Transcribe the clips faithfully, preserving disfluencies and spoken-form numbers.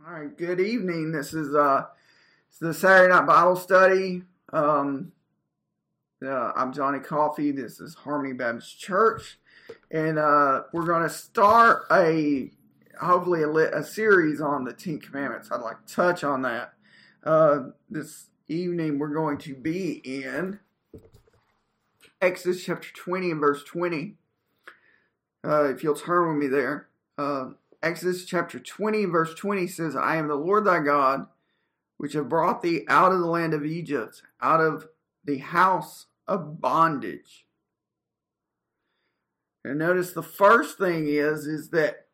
All right, good evening. This is uh, it's the Saturday Night Bible Study. Um, uh, I'm Johnny Coffey. This is Harmony Baptist Church, and uh, we're going to start a hopefully a, a series on the Ten Commandments. I'd like to touch on that. Uh, this evening we're going to be in Exodus chapter twenty and verse twenty. Uh, if you'll turn with me there. Uh, Exodus chapter twenty, verse twenty says, I am the Lord thy God, which have brought thee out of the land of Egypt, out of the house of bondage. And notice the first thing is, is that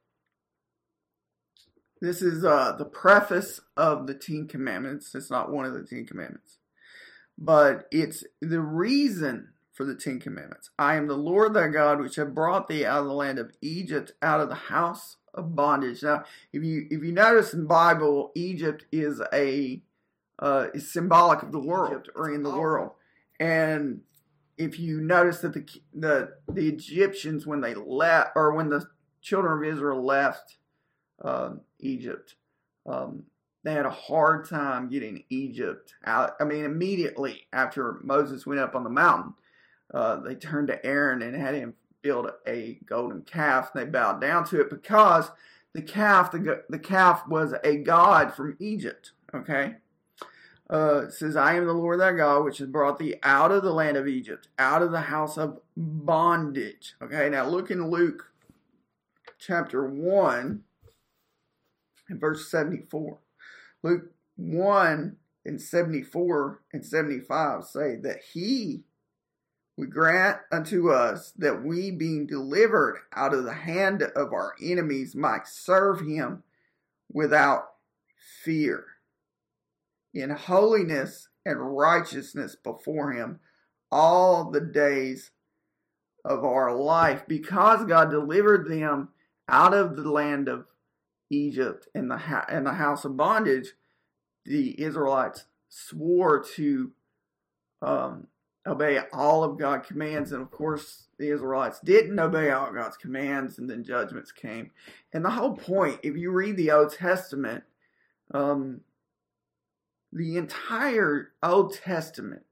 this is uh, the preface of the Ten Commandments. It's not one of the Ten Commandments, but it's the reason for the Ten Commandments. I am the Lord thy God, which have brought thee out of the land of Egypt, out of the house of bondage. Now, if you if you notice in the Bible, Egypt is a uh, is symbolic of the world, Egypt, or in the world. And if you notice that the the the Egyptians, when they left, or when the children of Israel left uh, Egypt, um, they had a hard time getting Egypt out. I mean, immediately after Moses went up on the mountain, uh, they turned to Aaron and had him build a golden calf, and they bowed down to it because the calf, the, the calf was a god from Egypt. Okay, uh, it says, "I am the Lord thy God, which has brought thee out of the land of Egypt, out of the house of bondage." Okay, now look in Luke chapter one and verse seventy-four. Luke one and seventy-four and seventy-five say that he we grant unto us that we, being delivered out of the hand of our enemies, might serve him without fear, in holiness and righteousness before him all the days of our life. Because God delivered them out of the land of Egypt and the, ha- and the house of bondage, the Israelites swore to um, obey all of God's commands. And of course, the Israelites didn't obey all God's commands, and then judgments came. And the whole point, if you read the Old Testament, um, the entire Old Testament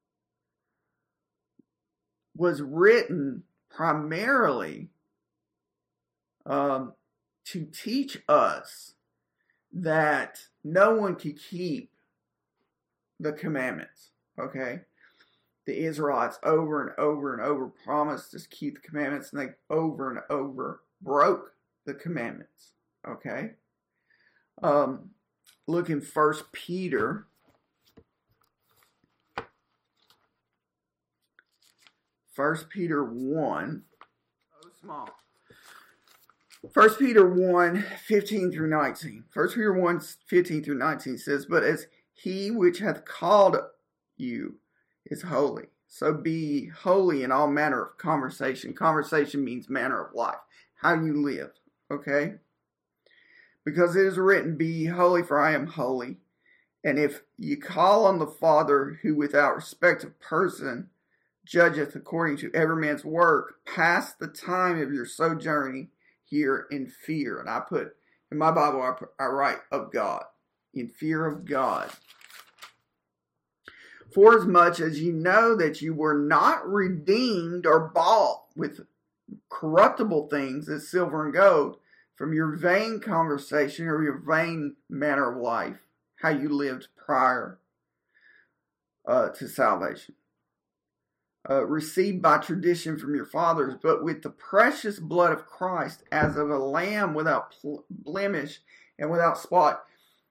was written primarily um, to teach us that no one could keep the commandments. Okay? The Israelites over and over and over promised to keep the commandments, and they over and over broke the commandments. Okay? Um, look in First Peter. First Peter one. So small. First Peter one, fifteen through nineteen. First Peter one, fifteen through nineteen says, But as he which hath called you is holy, so be holy in all manner of conversation. Conversation means manner of life, how you live, okay? Because it is written, Be ye holy, for I am holy. And if ye call on the Father, who without respect of person judgeth according to every man's work, pass the time of your sojourning here in fear. And I put, in my Bible, I, put, I write, of God, in fear of God. Forasmuch as you know that you were not redeemed or bought with corruptible things as silver and gold from your vain conversation or your vain manner of life, how you lived prior uh, to salvation, uh, received by tradition from your fathers, but with the precious blood of Christ, as of a lamb without pl- blemish and without spot.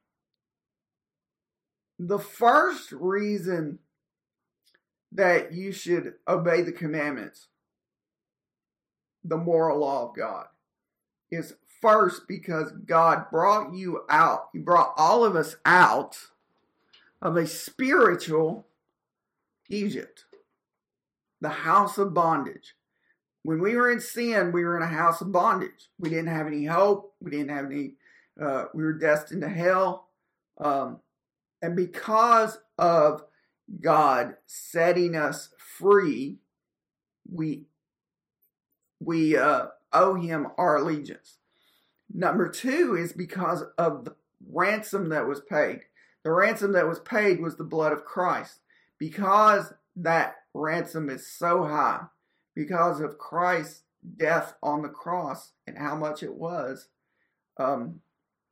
The first reason that you should obey the commandments, the moral law of God, is first because God brought you out. He brought all of us out of a spiritual Egypt, the house of bondage. When we were in sin, we were in a house of bondage. We didn't have any hope. We didn't have any, uh, we were destined to hell. Um, And because of God setting us free, we we uh, owe him our allegiance. Number two is because of the, ransom that was paid. The ransom that was paid was the blood of Christ. Because that ransom is so high, because of Christ's death on the cross and how much it was, um,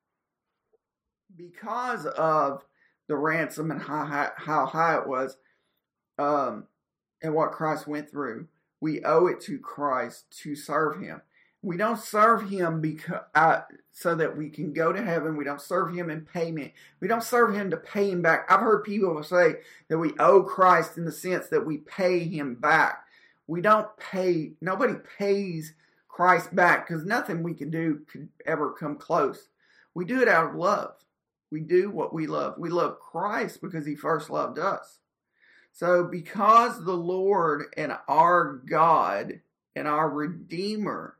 because of the ransom and how high, how high it was, um, and what Christ went through, we owe it to Christ to serve him. We don't serve him because uh, so that we can go to heaven. We don't serve him in payment. We don't serve him to pay him back. I've heard people say that we owe Christ in the sense that we pay him back. We don't pay, nobody pays Christ back because nothing we can do could ever come close. We do it out of love. We do what we love. We love Christ because he first loved us. So because the Lord and our God and our Redeemer,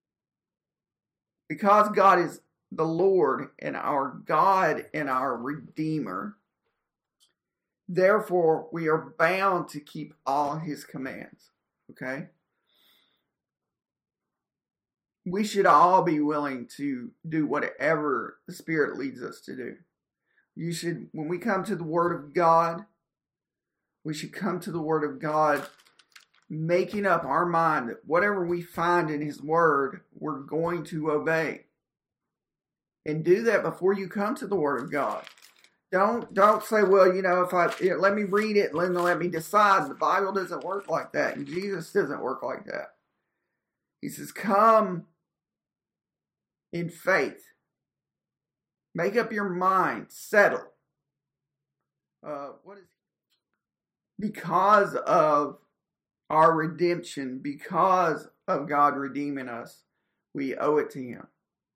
because God is the Lord and our God and our Redeemer, therefore we are bound to keep all his commands. Okay? We should all be willing to do whatever the Spirit leads us to do. You should, when we come to the Word of God, we should come to the Word of God making up our mind that whatever we find in his Word, we're going to obey. And do that before you come to the Word of God. Don't don't say, well, you know, if I let me read it, let me let me decide. The Bible doesn't work like that, and Jesus doesn't work like that. He says, "Come in faith, make up your mind, settle." Uh, what is because of our redemption, because of God redeeming us, we owe it to him.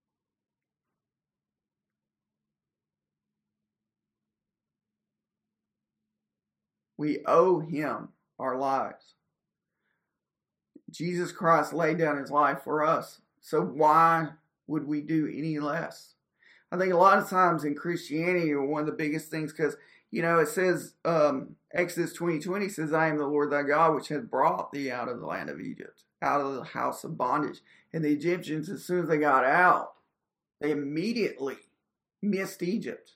We owe him our lives. Jesus Christ laid down his life for us. So why would we do any less? I think a lot of times in Christianity, one of the biggest things, because, you know, it says, um, Exodus twenty twenty says, "I am the Lord thy God, which has brought thee out of the land of Egypt, out of the house of bondage." And the Egyptians, as soon as they got out, they immediately missed Egypt.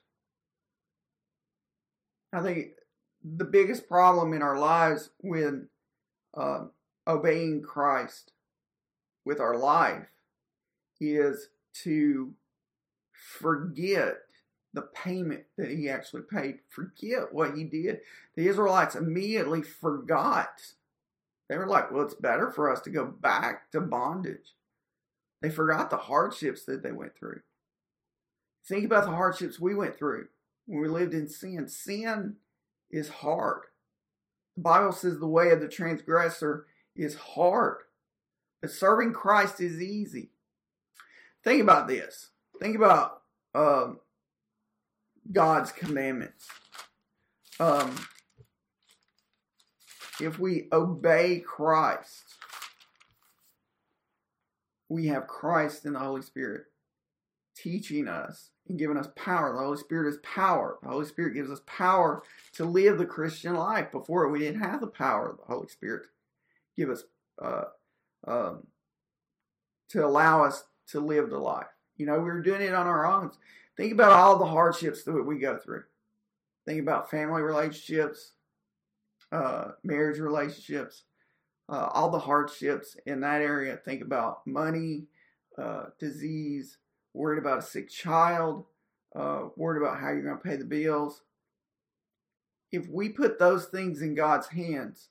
I think the biggest problem in our lives when uh, obeying Christ with our life is to forget the payment that he actually paid. Forget what he did. The Israelites immediately forgot. They were like, well, it's better for us to go back to bondage. They forgot the hardships that they went through. Think about the hardships we went through when we lived in sin. Sin is hard. The Bible says the way of the transgressor is hard. But serving Christ is easy. Think about this. Think about um, God's commandments. Um, if we obey Christ, we have Christ and the Holy Spirit teaching us and giving us power. The Holy Spirit is power. The Holy Spirit gives us power to live the Christian life. Before, we didn't have the power of the Holy Spirit to give us, uh, um, to allow us to live the life. You know, we were doing it on our own. Think about all the hardships that we go through. Think about family relationships, uh, marriage relationships, uh, all the hardships in that area. Think about money, uh, disease, worried about a sick child, uh, worried about how you're going to pay the bills. If we put those things in God's hands,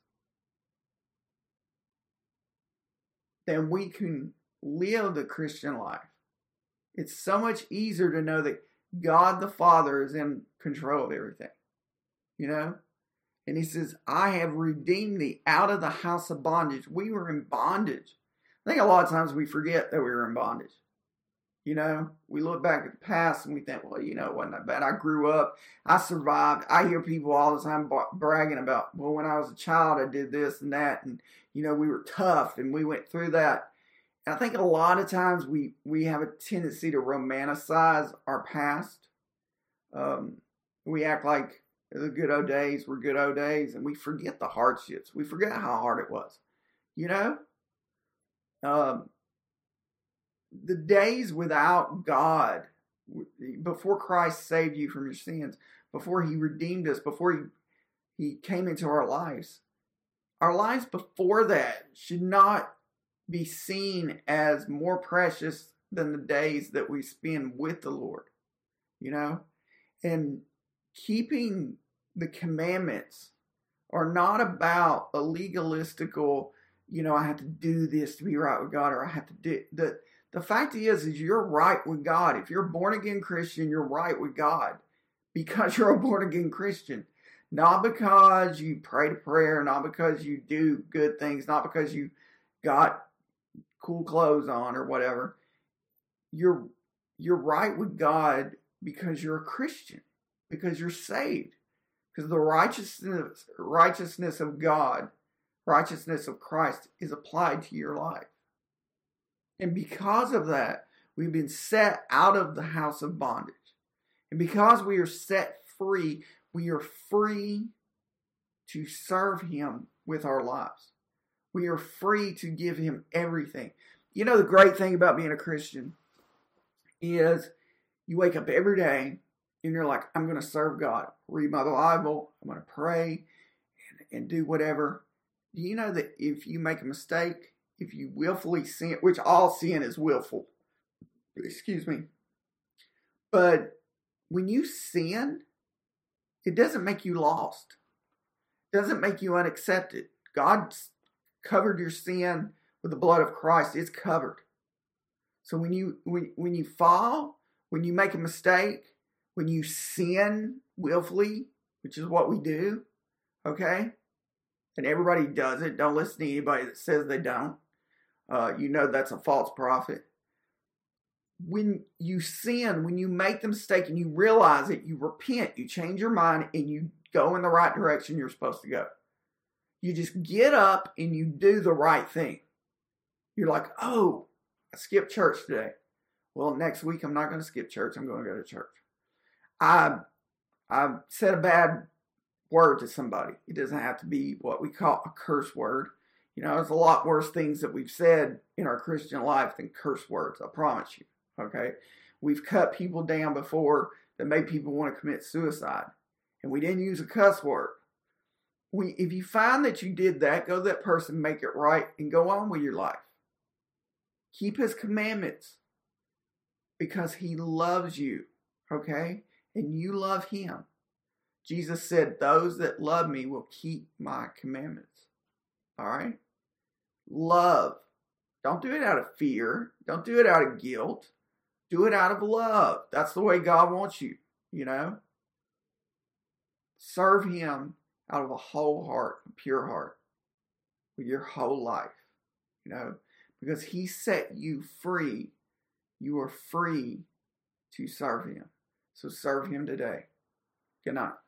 then we can live the Christian life. It's so much easier to know that God the Father is in control of everything. You know? And he says, I have redeemed thee out of the house of bondage. We were in bondage. I think a lot of times we forget that we were in bondage. You know, we look back at the past and we think, well, you know, it wasn't that bad. I grew up. I survived. I hear people all the time bragging about, well, when I was a child, I did this and that. And, you know, we were tough and we went through that. And I think a lot of times we, we have a tendency to romanticize our past. Um, we act like the good old days were good old days. And we forget the hardships. We forget how hard it was. You know? Um. The days without God before Christ saved you from your sins, before he redeemed us, before he, he came into our lives, our lives before that should not be seen as more precious than the days that we spend with the Lord, you know? And keeping the commandments are not about a legalistical, you know, I have to do this to be right with God, or I have to do the the fact is is you're right with God. If you're a born again Christian, you're right with God because you're a born again Christian. Not because you pray to prayer, not because you do good things, not because you got cool clothes on or whatever. You're you're right with God because you're a Christian, because you're saved, because the righteousness righteousness of God, righteousness of Christ is applied to your life. And because of that, we've been set out of the house of bondage. And because we are set free, we are free to serve him with our lives. We are free to give him everything. You know, the great thing about being a Christian is you wake up every day and you're like, I'm going to serve God. Read my Bible. I'm going to pray and, and do whatever. Do you know that if you make a mistake, if you willfully sin, which all sin is willful, excuse me, but when you sin, it doesn't make you lost. It doesn't make you unaccepted. God covered your sin with the blood of Christ. It's covered. So when you when, when you fall, when you make a mistake, when you sin willfully, which is what we do, okay? And everybody does it. Don't listen to anybody that says they don't. Uh, you know that's a false prophet. When you sin, when you make the mistake and you realize it, you repent, you change your mind, and you go in the right direction you're supposed to go. You just get up and you do the right thing. You're like, oh, I skipped church today. Well, next week I'm not going to skip church. I'm going to go to church. I, I said a bad word to somebody. It doesn't have to be what we call a curse word. You know, there's a lot worse things that we've said in our Christian life than curse words, I promise you, okay? We've cut people down before that made people want to commit suicide, and we didn't use a cuss word. We, if you find that you did that, go to that person, make it right, and go on with your life. Keep his commandments because he loves you, okay? And you love him. Jesus said, those that love me will keep my commandments. All right? Love. Don't do it out of fear. Don't do it out of guilt. Do it out of love. That's the way God wants you, you know? Serve him out of a whole heart, a pure heart, with your whole life, you know? Because he set you free. You are free to serve him. So serve him today. Good night.